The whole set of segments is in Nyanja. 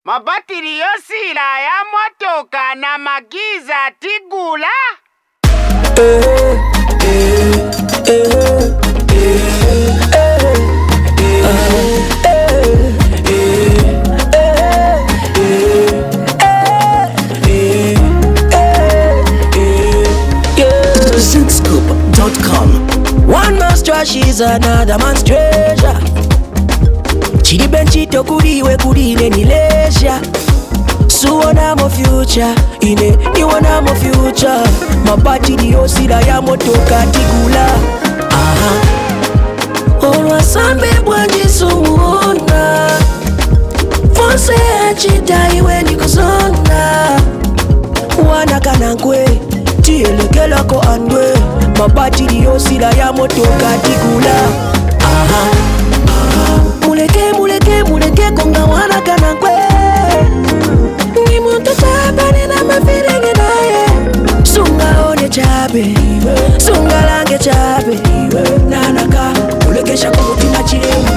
Mabatiri yosila ya motoka na magiza tigula. Zincscoop.com. One man's trash is another man's treasure. Chidi benchito kudiwe kudine nileisha. Suona mo future, ine ni wana mo future. Mabati di osila ya motoka tigula. Olwa sambe bwanji sumuona. Fonse achita iwe ni kuzona. Wana kanankwe, tielekela ko andwe. Mabati di osila ya motoka tigula. Muleke konga wana kanankwe. Ni muntu chabe ni na mafiringi naye. Sunga one chabe, sunga lange chabe. Nanaka, mulekesha kumutima chiremu.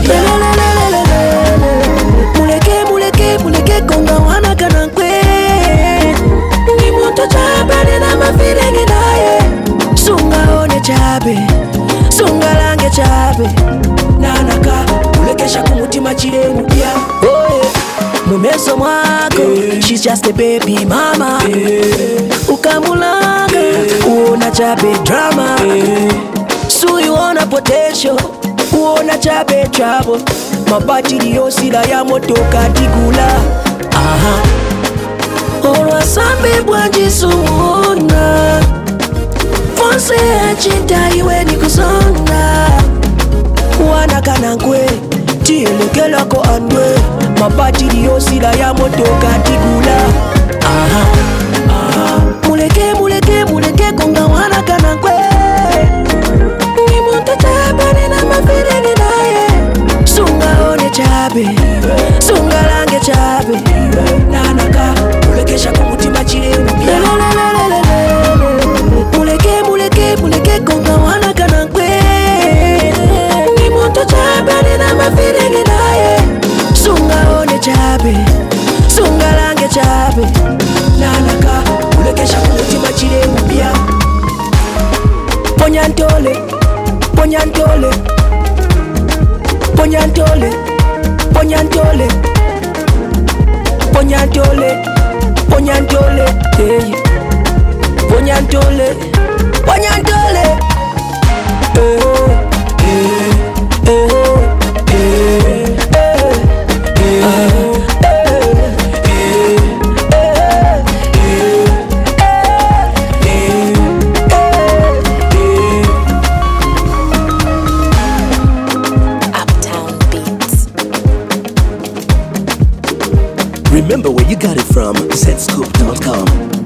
Muleke konga wana kanankwe. Ni muntu chabe ni na mafiringi naye. Sunga one chabe, sunga lange chabe. Nanaka, mulekesha kumutima chiremu. Mumeso mwako, she's just a baby mama. Ukamulanga, uona chabe drama. Suyu ona potential, uona chabe trouble. Mabati di osila ya motoka tigula. Olwa sambe bwanji sumuona. Fonse achita iwe ni kuzona. Wana kanankwe, tielekela ko andwe. Mabati di osila ya motoka tigula. Muleke konga wana kanankwe. Ni muntu chabe ni na mafiringi naye. Sunga one chabe, sunga lange chabe. Nanaka, mulekesha kumutima chiremu. Muleke konga wana kanankwe. Ni muntu chabe ni na mafiringi naye. Sunga one chabe, sunga lange chabe. Nanaka, mulekesha kumutima chiremu pia. Ponyantole, ponyantole, ponyantole, ponyantole, ponyantole, ponyantole, hey. Ponyantole, ponyantole, Remember where you got it from, Zincscoop.com.